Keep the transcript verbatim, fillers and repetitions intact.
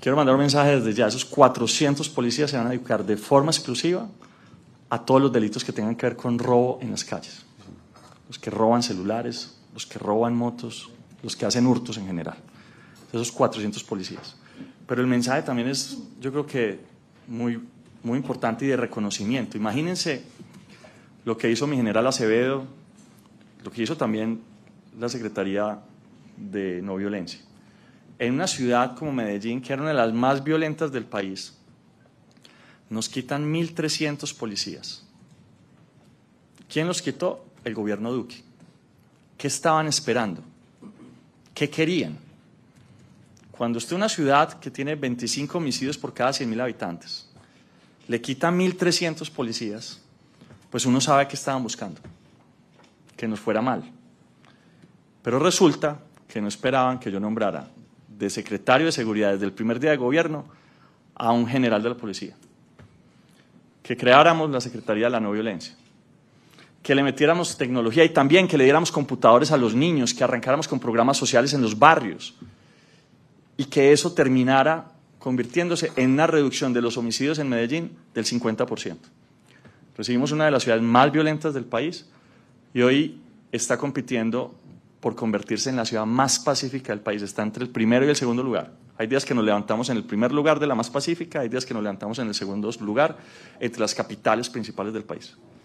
quiero mandar un mensaje desde ya. Esos cuatrocientos policías se van a dedicar de forma exclusiva a todos los delitos que tengan que ver con robo en las calles. Los que roban celulares, los que roban motos, los que hacen hurtos en general. Esos cuatrocientos policías. Pero el mensaje también es, yo creo que muy, muy importante y de reconocimiento. Imagínense lo que hizo mi general Acevedo, lo que hizo también la Secretaría de No Violencia. En una ciudad como Medellín, que era una de las más violentas del país, nos quitan mil trescientos policías. ¿Quién los quitó? El gobierno Duque. ¿Qué estaban esperando? ¿Qué querían? Cuando usted una ciudad que tiene veinticinco homicidios por cada cien mil habitantes, le quita mil trescientos policías, pues uno sabe que estaban buscando, que nos fuera mal. Pero resulta que no esperaban que yo nombrara de secretario de Seguridad desde el primer día de gobierno a un general de la policía, que creáramos la Secretaría de la No Violencia, que le metiéramos tecnología y también que le diéramos computadores a los niños, que arrancáramos con programas sociales en los barrios y que eso terminara convirtiéndose en una reducción de los homicidios en Medellín del cincuenta por ciento. Recibimos una de las ciudades más violentas del país y hoy está compitiendo por convertirse en la ciudad más pacífica del país. Está entre el primero y el segundo lugar. Hay días que nos levantamos en el primer lugar de la más pacífica, hay días que nos levantamos en el segundo lugar entre las capitales principales del país.